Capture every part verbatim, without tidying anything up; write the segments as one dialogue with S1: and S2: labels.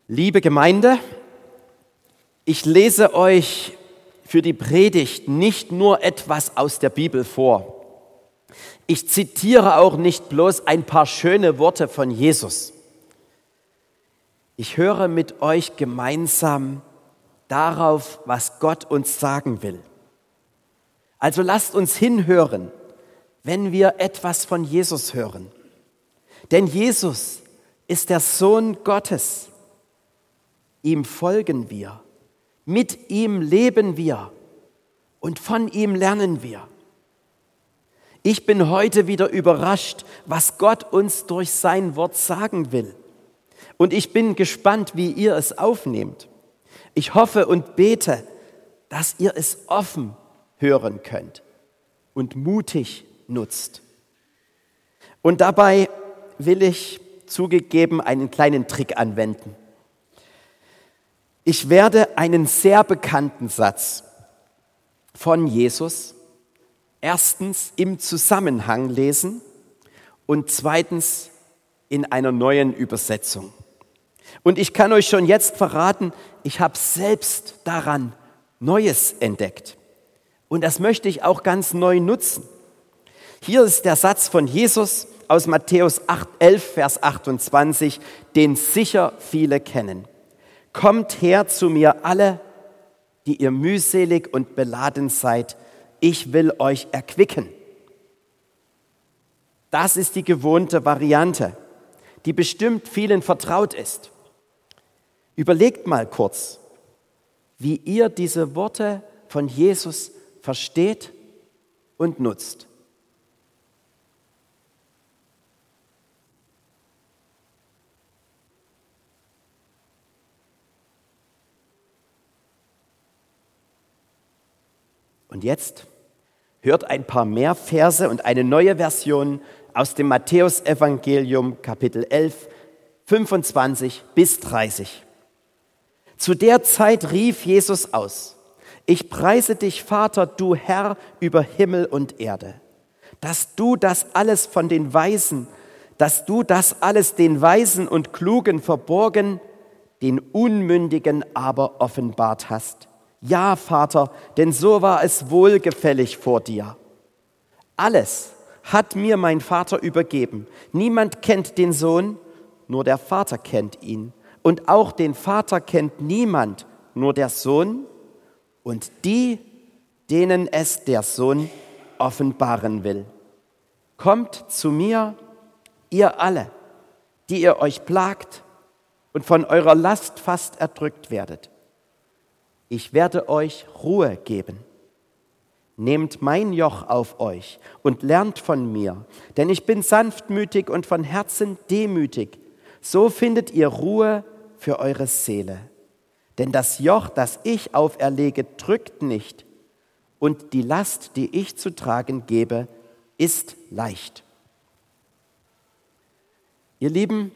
S1: Liebe Gemeinde, ich lese euch für die Predigt nicht nur etwas aus der Bibel vor. Ich zitiere auch nicht bloß ein paar schöne Worte von Jesus. Ich höre mit euch gemeinsam darauf, was Gott uns sagen will. Also lasst uns hinhören, wenn wir etwas von Jesus hören. Denn Jesus ist der Sohn Gottes. Ihm folgen wir, mit ihm leben wir und von ihm lernen wir. Ich bin heute wieder überrascht, was Gott uns durch sein Wort sagen will. Und ich bin gespannt, wie ihr es aufnehmt. Ich hoffe und bete, dass ihr es offen hören könnt und mutig nutzt. Und dabei will ich zugegeben einen kleinen Trick anwenden. Ich werde einen sehr bekannten Satz von Jesus erstens im Zusammenhang lesen und zweitens in einer neuen Übersetzung. Und ich kann euch schon jetzt verraten, ich habe selbst daran Neues entdeckt. Und das möchte ich auch ganz neu nutzen. Hier ist der Satz von Jesus aus Matthäus elf, Vers achtundzwanzig, den sicher viele kennen. Kommt her zu mir alle, die ihr mühselig und beladen seid, ich will euch erquicken. Das ist die gewohnte Variante, die bestimmt vielen vertraut ist. Überlegt mal kurz, wie ihr diese Worte von Jesus versteht und nutzt. Und jetzt hört ein paar mehr Verse und eine neue Version aus dem Matthäusevangelium Kapitel elf, fünfundzwanzig bis dreißig. Zu der Zeit rief Jesus aus: Ich preise dich, Vater, du Herr über Himmel und Erde, dass du das alles von den Weisen, dass du das alles den Weisen und Klugen verborgen, den Unmündigen aber offenbart hast. Ja, Vater, denn so war es wohlgefällig vor dir. Alles hat mir mein Vater übergeben. Niemand kennt den Sohn, nur der Vater kennt ihn. Und auch den Vater kennt niemand, nur der Sohn und die, denen es der Sohn offenbaren will. Kommt zu mir, ihr alle, die ihr euch plagt und von eurer Last fast erdrückt werdet. Ich werde euch Ruhe geben. Nehmt mein Joch auf euch und lernt von mir, denn ich bin sanftmütig und von Herzen demütig. So findet ihr Ruhe für eure Seele. Denn das Joch, das ich auferlege, drückt nicht, und die Last, die ich zu tragen gebe, ist leicht. Ihr Lieben,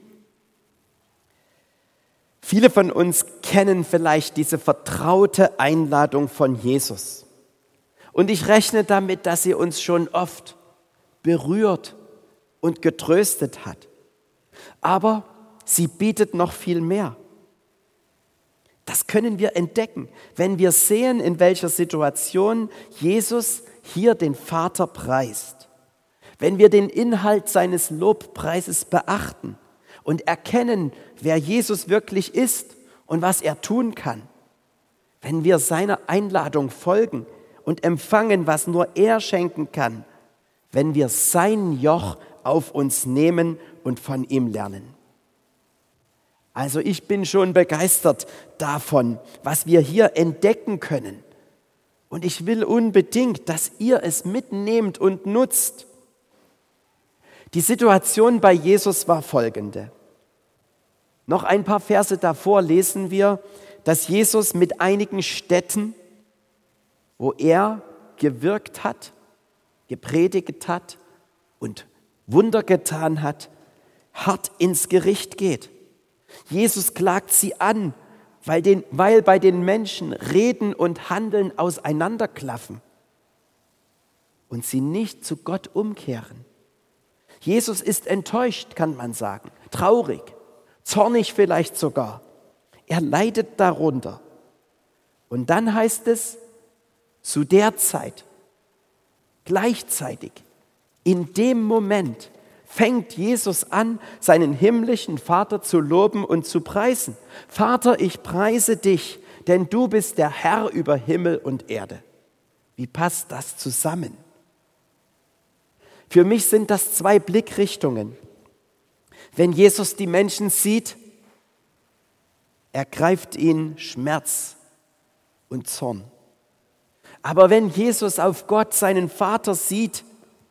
S1: viele von uns kennen vielleicht diese vertraute Einladung von Jesus. Und ich rechne damit, dass sie uns schon oft berührt und getröstet hat. Aber sie bietet noch viel mehr. Das können wir entdecken, wenn wir sehen, in welcher Situation Jesus hier den Vater preist. Wenn wir den Inhalt seines Lobpreises beachten und erkennen, wer Jesus wirklich ist und was er tun kann. Wenn wir seiner Einladung folgen und empfangen, was nur er schenken kann. Wenn wir sein Joch auf uns nehmen und von ihm lernen. Also ich bin schon begeistert davon, was wir hier entdecken können. Und ich will unbedingt, dass ihr es mitnehmt und nutzt. Die Situation bei Jesus war folgende. Noch ein paar Verse davor lesen wir, dass Jesus mit einigen Städten, wo er gewirkt hat, gepredigt hat und Wunder getan hat, hart ins Gericht geht. Jesus klagt sie an, weil, den, weil bei den Menschen Reden und Handeln auseinanderklaffen und sie nicht zu Gott umkehren. Jesus ist enttäuscht, kann man sagen, traurig, zornig vielleicht sogar. Er leidet darunter. Und dann heißt es, zu der Zeit, gleichzeitig, in dem Moment fängt Jesus an, seinen himmlischen Vater zu loben und zu preisen. Vater, ich preise dich, denn du bist der Herr über Himmel und Erde. Wie passt das zusammen? Für mich sind das zwei Blickrichtungen. Wenn Jesus die Menschen sieht, ergreift ihn Schmerz und Zorn. Aber wenn Jesus auf Gott, seinen Vater, sieht,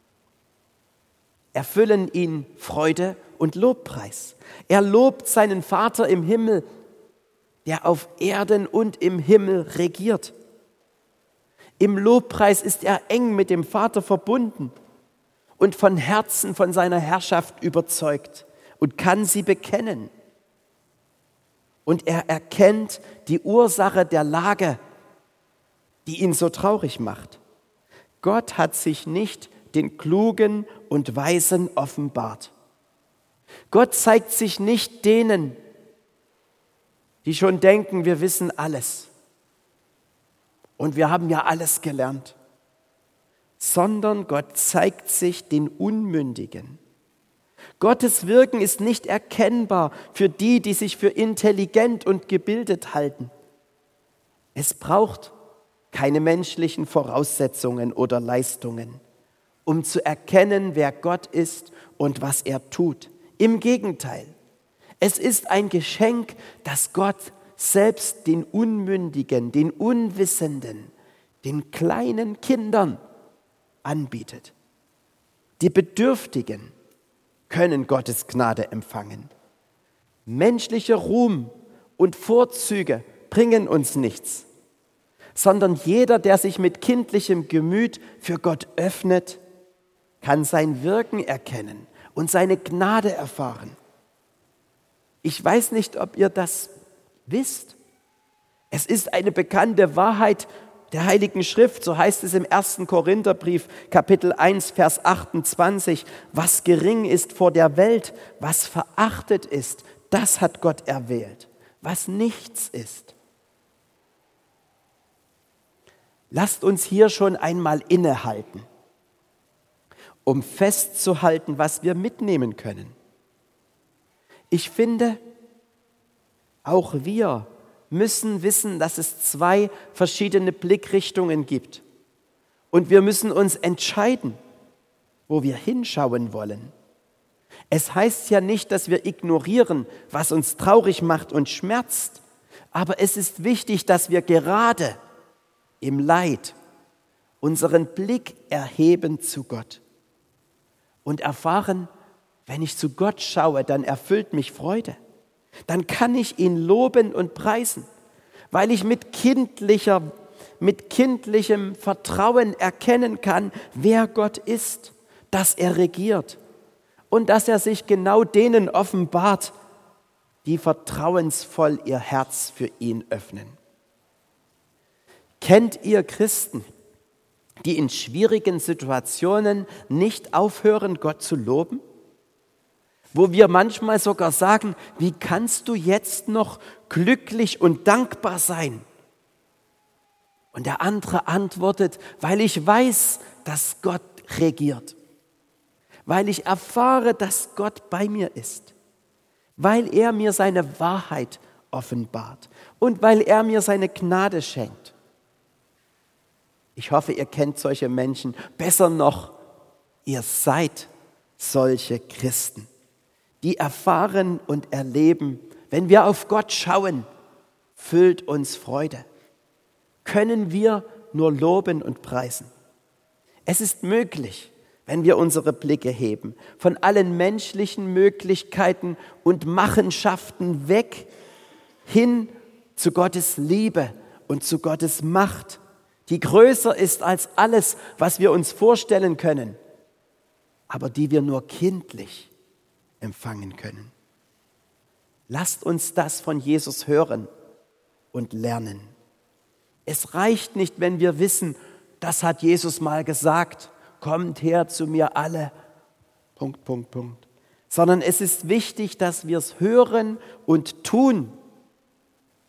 S1: erfüllen ihn Freude und Lobpreis. Er lobt seinen Vater im Himmel, der auf Erden und im Himmel regiert. Im Lobpreis ist er eng mit dem Vater verbunden und von Herzen von seiner Herrschaft überzeugt und kann sie bekennen. Und er erkennt die Ursache der Lage, die ihn so traurig macht. Gott hat sich nicht den Klugen und Weisen offenbart. Gott zeigt sich nicht denen, die schon denken, wir wissen alles und wir haben ja alles gelernt, sondern Gott zeigt sich den Unmündigen. Gottes Wirken ist nicht erkennbar für die, die sich für intelligent und gebildet halten. Es braucht keine menschlichen Voraussetzungen oder Leistungen, um zu erkennen, wer Gott ist und was er tut. Im Gegenteil, es ist ein Geschenk, das Gott selbst den Unmündigen, den Unwissenden, den kleinen Kindern anbietet. Die Bedürftigen können Gottes Gnade empfangen. Menschlicher Ruhm und Vorzüge bringen uns nichts, sondern jeder, der sich mit kindlichem Gemüt für Gott öffnet, kann sein Wirken erkennen und seine Gnade erfahren. Ich weiß nicht, ob ihr das wisst. Es ist eine bekannte Wahrheit der Heiligen Schrift, so heißt es im ersten Korintherbrief, Kapitel eins, Vers achtundzwanzig, was gering ist vor der Welt, was verachtet ist, das hat Gott erwählt, was nichts ist. Lasst uns hier schon einmal innehalten, um festzuhalten, was wir mitnehmen können. Ich finde, auch wir müssen wissen, dass es zwei verschiedene Blickrichtungen gibt. Und wir müssen uns entscheiden, wo wir hinschauen wollen. Es heißt ja nicht, dass wir ignorieren, was uns traurig macht und schmerzt. Aber es ist wichtig, dass wir gerade im Leid unseren Blick erheben zu Gott und erfahren, wenn ich zu Gott schaue, dann erfüllt mich Freude. Dann kann ich ihn loben und preisen, weil ich mit kindlicher, mit kindlichem Vertrauen erkennen kann, wer Gott ist, dass er regiert und dass er sich genau denen offenbart, die vertrauensvoll ihr Herz für ihn öffnen. Kennt ihr Christen, die in schwierigen Situationen nicht aufhören, Gott zu loben? Wo wir manchmal sogar sagen, wie kannst du jetzt noch glücklich und dankbar sein? Und der andere antwortet, weil ich weiß, dass Gott regiert, weil ich erfahre, dass Gott bei mir ist, weil er mir seine Wahrheit offenbart und weil er mir seine Gnade schenkt. Ich hoffe, ihr kennt solche Menschen. Besser noch, ihr seid solche Christen, die erfahren und erleben, wenn wir auf Gott schauen, füllt uns Freude. Können wir nur loben und preisen. Es ist möglich, wenn wir unsere Blicke heben, von allen menschlichen Möglichkeiten und Machenschaften weg, hin zu Gottes Liebe und zu Gottes Macht, die größer ist als alles, was wir uns vorstellen können, aber die wir nur kindlich empfangen können. Lasst uns das von Jesus hören und lernen. Es reicht nicht, wenn wir wissen, das hat Jesus mal gesagt, kommt her zu mir alle, Punkt, Punkt, Punkt. Sondern es ist wichtig, dass wir es hören und tun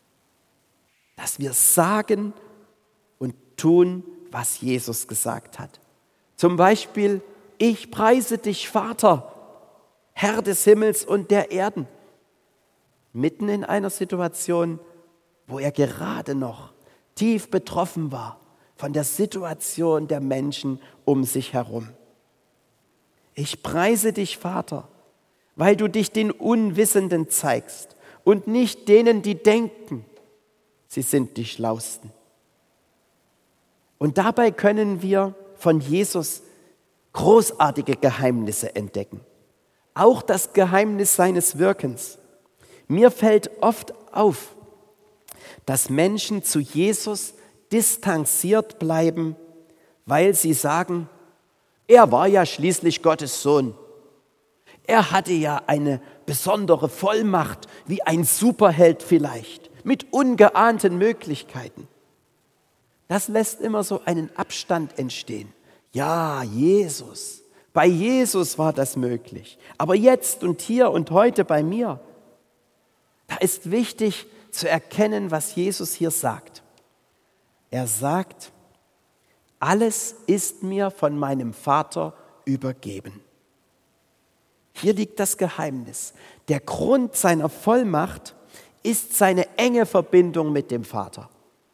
S1: dass wir sagen und tun, was Jesus gesagt hat. Zum Beispiel, ich preise dich, Vater, Herr des Himmels und der Erden. Mitten in einer Situation, wo er gerade noch tief betroffen war von der Situation der Menschen um sich herum. Ich preise dich, Vater, weil du dich den Unwissenden zeigst und nicht denen, die denken, sie sind die Schlausten. Und dabei können wir von Jesus großartige Geheimnisse entdecken. Auch das Geheimnis seines Wirkens. Mir fällt oft auf, dass Menschen zu Jesus distanziert bleiben, weil sie sagen, er war ja schließlich Gottes Sohn. Er hatte ja eine besondere Vollmacht, wie ein Superheld vielleicht, mit ungeahnten Möglichkeiten. Das lässt immer so einen Abstand entstehen. Ja, Jesus, bei Jesus war das möglich. Aber jetzt und hier und heute bei mir, da ist wichtig zu erkennen, was Jesus hier sagt. Er sagt, alles ist mir von meinem Vater übergeben. Hier liegt das Geheimnis. Der Grund seiner Vollmacht ist seine enge Verbindung mit dem Vater.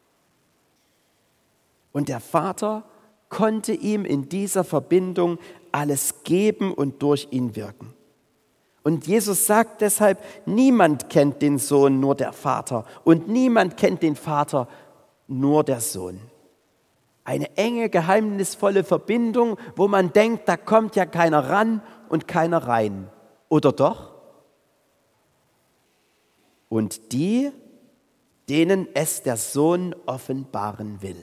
S1: Und der Vater konnte ihm in dieser Verbindung alles geben und durch ihn wirken. Und Jesus sagt deshalb, niemand kennt den Sohn, nur der Vater. Und niemand kennt den Vater, nur der Sohn. Eine enge, geheimnisvolle Verbindung, wo man denkt, da kommt ja keiner ran und keiner rein. Oder doch? Und die, denen es der Sohn offenbaren will.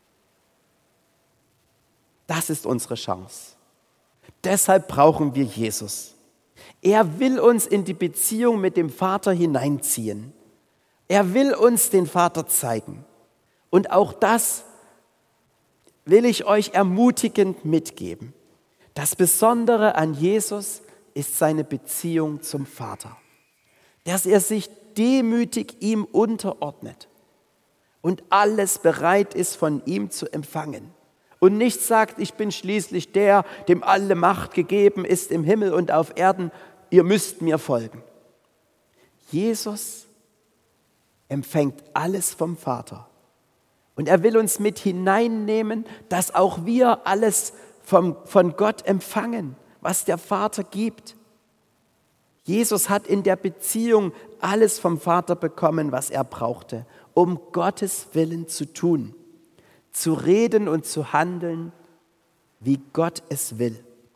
S1: Das ist unsere Chance. Deshalb brauchen wir Jesus. Er will uns in die Beziehung mit dem Vater hineinziehen. Er will uns den Vater zeigen. Und auch das will ich euch ermutigend mitgeben. Das Besondere an Jesus ist seine Beziehung zum Vater. Dass er sich demütig ihm unterordnet und alles bereit ist, von ihm zu empfangen. Und nicht sagt, ich bin schließlich der, dem alle Macht gegeben ist im Himmel und auf Erden, ihr müsst mir folgen. Jesus empfängt alles vom Vater. Und er will uns mit hineinnehmen, dass auch wir alles vom, von Gott empfangen, was der Vater gibt. Jesus hat in der Beziehung alles vom Vater bekommen, was er brauchte, um Gottes Willen zu tun. Zu reden und zu handeln, wie Gott es will.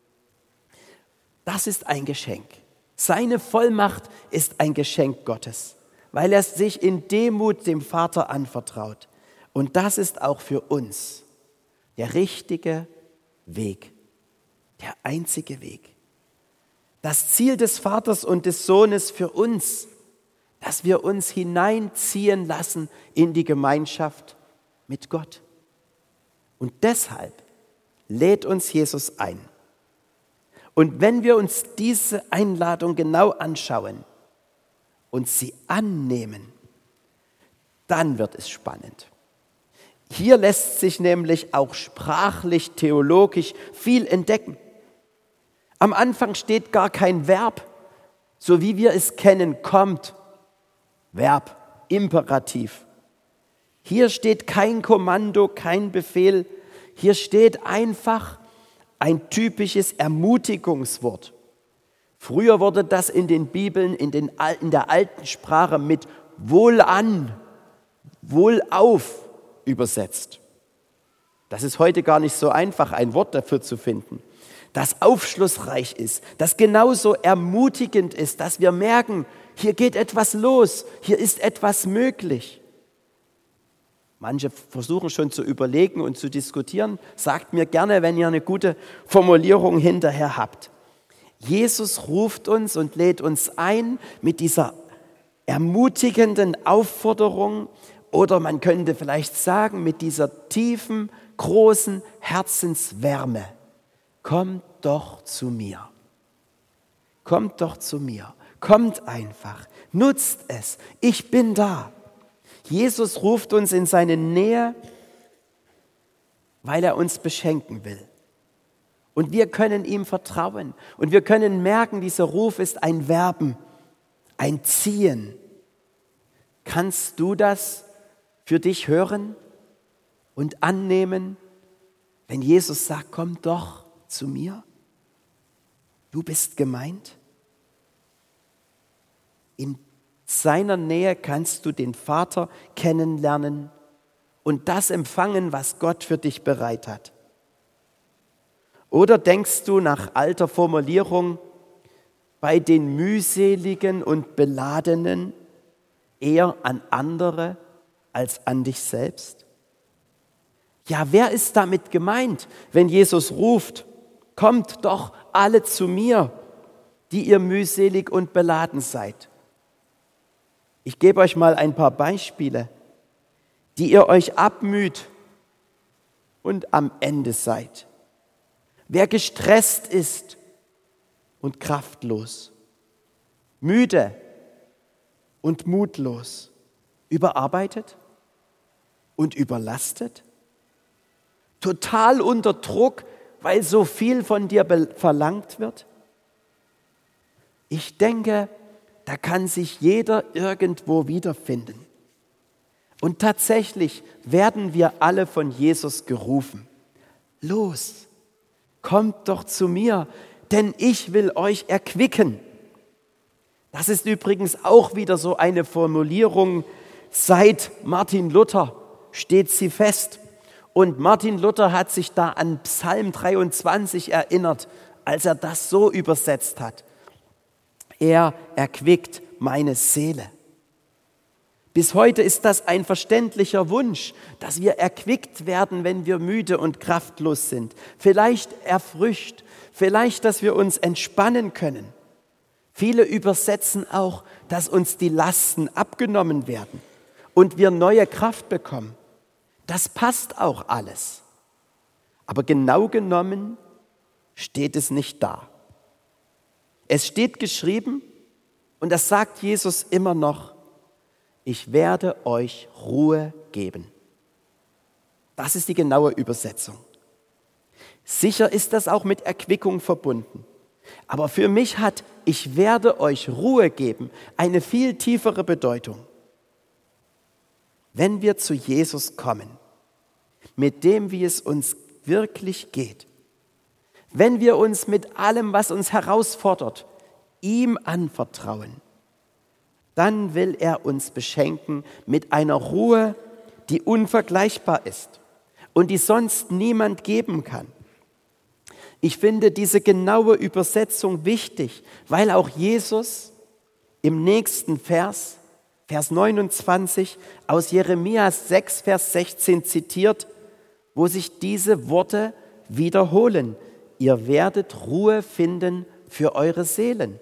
S1: Das ist ein Geschenk. Seine Vollmacht ist ein Geschenk Gottes, weil er sich in Demut dem Vater anvertraut. Und das ist auch für uns der richtige Weg, der einzige Weg. Das Ziel des Vaters und des Sohnes für uns, dass wir uns hineinziehen lassen in die Gemeinschaft mit Gott. Und deshalb lädt uns Jesus ein. Und wenn wir uns diese Einladung genau anschauen und sie annehmen, dann wird es spannend. Hier lässt sich nämlich auch sprachlich, theologisch viel entdecken. Am Anfang steht gar kein Verb, so wie wir es kennen, kommt. Verb, Imperativ. Hier steht kein Kommando, kein Befehl. Hier steht einfach ein typisches Ermutigungswort. Früher wurde das in den Bibeln, in, den, in der alten Sprache mit wohlan, wohlauf übersetzt. Das ist heute gar nicht so einfach, ein Wort dafür zu finden, das aufschlussreich ist, das genauso ermutigend ist, dass wir merken, hier geht etwas los, hier ist etwas möglich. Manche versuchen schon zu überlegen und zu diskutieren. Sagt mir gerne, wenn ihr eine gute Formulierung hinterher habt. Jesus ruft uns und lädt uns ein mit dieser ermutigenden Aufforderung oder man könnte vielleicht sagen mit dieser tiefen, großen Herzenswärme. Kommt doch zu mir. Kommt doch zu mir. Kommt einfach. Nutzt es. Ich bin da. Jesus ruft uns in seine Nähe, weil er uns beschenken will. Und wir können ihm vertrauen. Und wir können merken, dieser Ruf ist ein Werben, ein Ziehen. Kannst du das für dich hören und annehmen, wenn Jesus sagt, komm doch zu mir? Du bist gemeint. In seiner Nähe kannst du den Vater kennenlernen und das empfangen, was Gott für dich bereit hat. Oder denkst du nach alter Formulierung, bei den mühseligen und beladenen eher an andere als an dich selbst? Ja, wer ist damit gemeint, wenn Jesus ruft, kommt doch alle zu mir, die ihr mühselig und beladen seid? Ich gebe euch mal ein paar Beispiele, die ihr euch abmüht und am Ende seid. Wer gestresst ist und kraftlos, müde und mutlos, überarbeitet und überlastet, total unter Druck, weil so viel von dir verlangt wird. Ich denke, da kann sich jeder irgendwo wiederfinden. Und tatsächlich werden wir alle von Jesus gerufen. Los, kommt doch zu mir, denn ich will euch erquicken. Das ist übrigens auch wieder so eine Formulierung, seit Martin Luther steht sie fest. Und Martin Luther hat sich da an Psalm dreiundzwanzig erinnert, als er das so übersetzt hat. Er erquickt meine Seele. Bis heute ist das ein verständlicher Wunsch, dass wir erquickt werden, wenn wir müde und kraftlos sind. Vielleicht erfrischt, vielleicht, dass wir uns entspannen können. Viele übersetzen auch, dass uns die Lasten abgenommen werden und wir neue Kraft bekommen. Das passt auch alles. Aber genau genommen steht es nicht da. Es steht geschrieben, und das sagt Jesus immer noch, ich werde euch Ruhe geben. Das ist die genaue Übersetzung. Sicher ist das auch mit Erquickung verbunden. Aber für mich hat ich werde euch Ruhe geben eine viel tiefere Bedeutung. Wenn wir zu Jesus kommen, mit dem, wie es uns wirklich geht, wenn wir uns mit allem, was uns herausfordert, ihm anvertrauen, dann will er uns beschenken mit einer Ruhe, die unvergleichbar ist und die sonst niemand geben kann. Ich finde diese genaue Übersetzung wichtig, weil auch Jesus im nächsten Vers, Vers neunundzwanzig, aus Jeremia sechs, Vers sechzehn zitiert, wo sich diese Worte wiederholen. Ihr werdet Ruhe finden für eure Seelen.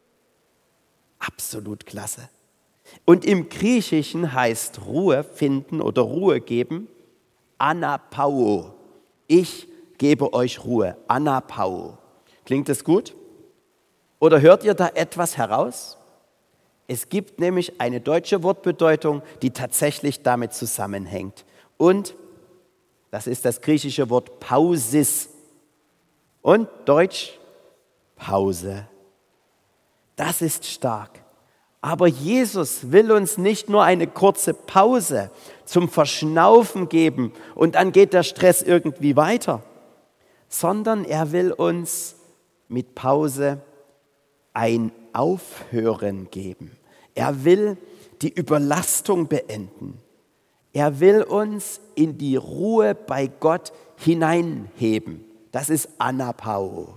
S1: Absolut klasse. Und im Griechischen heißt Ruhe finden oder Ruhe geben Anapauo. Ich gebe euch Ruhe. Anapauo. Klingt das gut? Oder hört ihr da etwas heraus? Es gibt nämlich eine deutsche Wortbedeutung, die tatsächlich damit zusammenhängt. Und das ist das griechische Wort Pausis. Und Deutsch Pause. Das ist stark. Aber Jesus will uns nicht nur eine kurze Pause zum Verschnaufen geben und dann geht der Stress irgendwie weiter, sondern er will uns mit Pause ein Aufhören geben. Er will die Überlastung beenden. Er will uns in die Ruhe bei Gott hineinheben. Das ist Anapauo.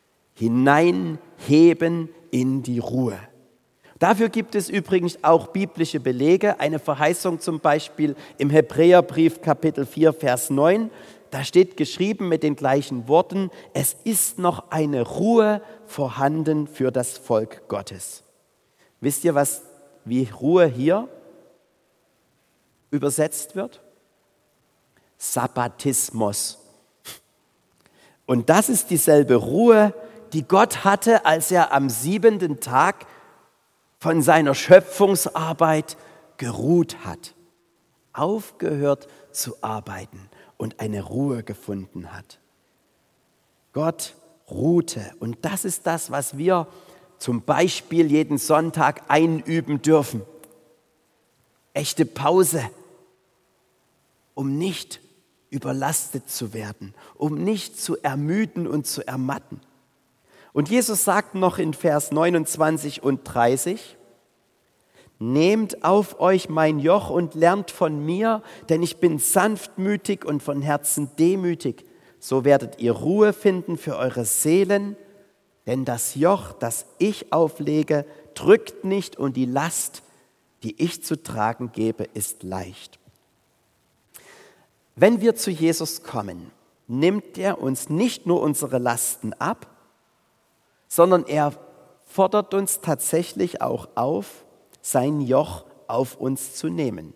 S1: Hineinheben in die Ruhe. Dafür gibt es übrigens auch biblische Belege, eine Verheißung zum Beispiel im Hebräerbrief Kapitel vier, Vers neun. Da steht geschrieben mit den gleichen Worten, es ist noch eine Ruhe vorhanden für das Volk Gottes. Wisst ihr, was, wie Ruhe hier übersetzt wird? Sabbatismus. Und das ist dieselbe Ruhe, die Gott hatte, als er am siebenten Tag von seiner Schöpfungsarbeit geruht hat. aufgehört zu arbeiten und eine Ruhe gefunden hat. Gott ruhte und das ist das, was wir zum Beispiel jeden Sonntag einüben dürfen. Echte Pause, um nicht überlastet zu werden, um nicht zu ermüden und zu ermatten. Und Jesus sagt noch in Vers neunundzwanzig und dreißig, nehmt auf euch mein Joch und lernt von mir, denn ich bin sanftmütig und von Herzen demütig. So werdet ihr Ruhe finden für eure Seelen, denn das Joch, das ich auflege, drückt nicht und die Last, die ich zu tragen gebe, ist leicht. Wenn wir zu Jesus kommen, nimmt er uns nicht nur unsere Lasten ab, sondern er fordert uns tatsächlich auch auf, sein Joch auf uns zu nehmen.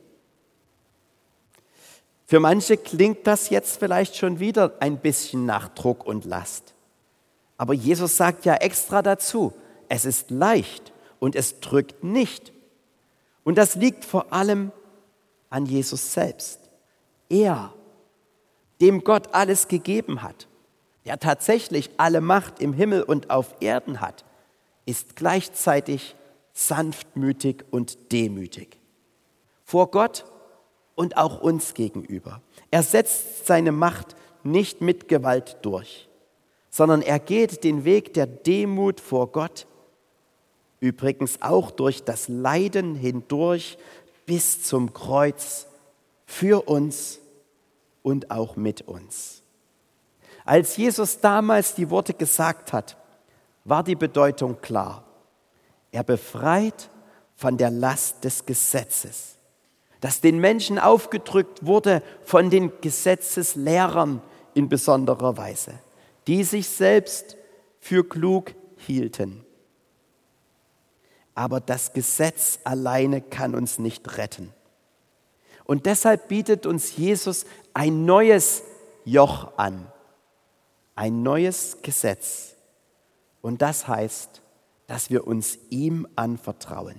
S1: Für manche klingt das jetzt vielleicht schon wieder ein bisschen nach Druck und Last. Aber Jesus sagt ja extra dazu, es ist leicht und es drückt nicht. Und das liegt vor allem an Jesus selbst. Er, dem Gott alles gegeben hat, der tatsächlich alle Macht im Himmel und auf Erden hat, ist gleichzeitig sanftmütig und demütig. Vor Gott und auch uns gegenüber. Er setzt seine Macht nicht mit Gewalt durch, sondern er geht den Weg der Demut vor Gott, übrigens auch durch das Leiden hindurch bis zum Kreuz für uns und auch mit uns. Als Jesus damals die Worte gesagt hat, war die Bedeutung klar. Er befreit von der Last des Gesetzes, das den Menschen aufgedrückt wurde von den Gesetzeslehrern in besonderer Weise, die sich selbst für klug hielten. Aber das Gesetz alleine kann uns nicht retten. Und deshalb bietet uns Jesus ein neues Joch an, ein neues Gesetz. Und das heißt, dass wir uns ihm anvertrauen,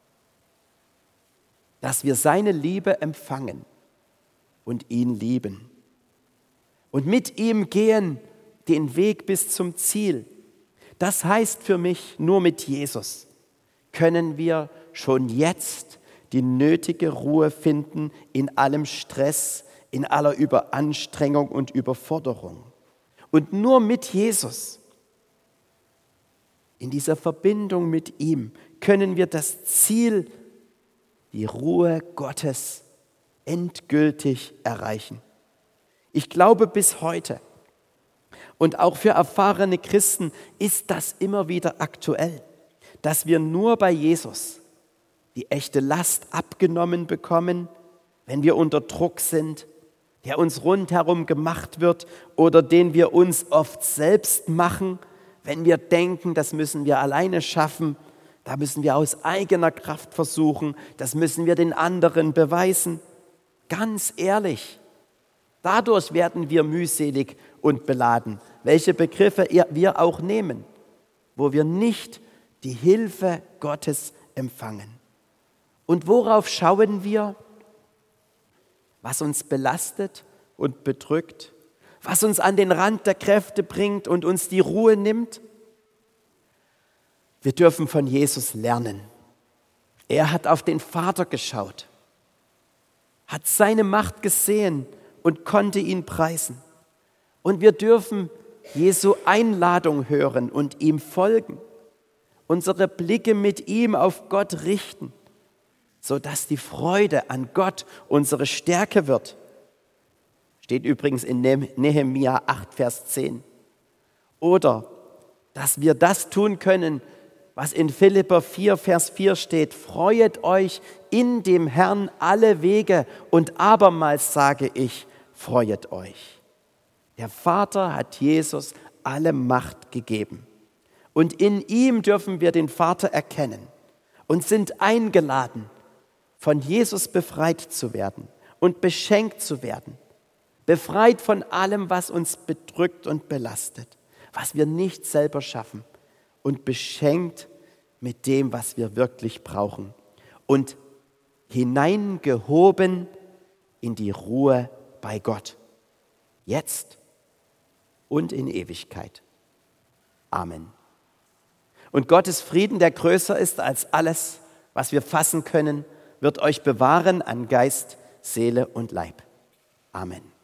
S1: dass wir seine Liebe empfangen und ihn lieben und mit ihm gehen den Weg bis zum Ziel. Das heißt für mich, nur mit Jesus können wir schon jetzt die nötige Ruhe finden in allem Stress, in aller Überanstrengung und Überforderung. Und nur mit Jesus, in dieser Verbindung mit ihm, können wir das Ziel, die Ruhe Gottes, endgültig erreichen. Ich glaube bis heute, und auch für erfahrene Christen ist das immer wieder aktuell, dass wir nur bei Jesus die echte Last abgenommen bekommen, wenn wir unter Druck sind, der uns rundherum gemacht wird oder den wir uns oft selbst machen, wenn wir denken, das müssen wir alleine schaffen, da müssen wir aus eigener Kraft versuchen, das müssen wir den anderen beweisen. Ganz ehrlich, dadurch werden wir mühselig und beladen, welche Begriffe wir auch nehmen, wo wir nicht die Hilfe Gottes empfangen. Und worauf schauen wir? Was uns belastet und bedrückt, was uns an den Rand der Kräfte bringt und uns die Ruhe nimmt? Wir dürfen von Jesus lernen. Er hat auf den Vater geschaut, hat seine Macht gesehen und konnte ihn preisen. Und wir dürfen Jesu Einladung hören und ihm folgen, unsere Blicke mit ihm auf Gott richten, sodass die Freude an Gott unsere Stärke wird. Steht übrigens in Nehemia acht, Vers zehn. Oder, dass wir das tun können, was in Philipper vier, Vers vier steht. Freuet euch in dem Herrn alle Wege und abermals sage ich, freuet euch. Der Vater hat Jesus alle Macht gegeben. Und in ihm dürfen wir den Vater erkennen und sind eingeladen, von Jesus befreit zu werden und beschenkt zu werden. Befreit von allem, was uns bedrückt und belastet, was wir nicht selber schaffen. Und beschenkt mit dem, was wir wirklich brauchen. Und hineingehoben in die Ruhe bei Gott, jetzt und in Ewigkeit. Amen. Und Gottes Frieden, der größer ist als alles, was wir fassen können, wird euch bewahren an Geist, Seele und Leib. Amen.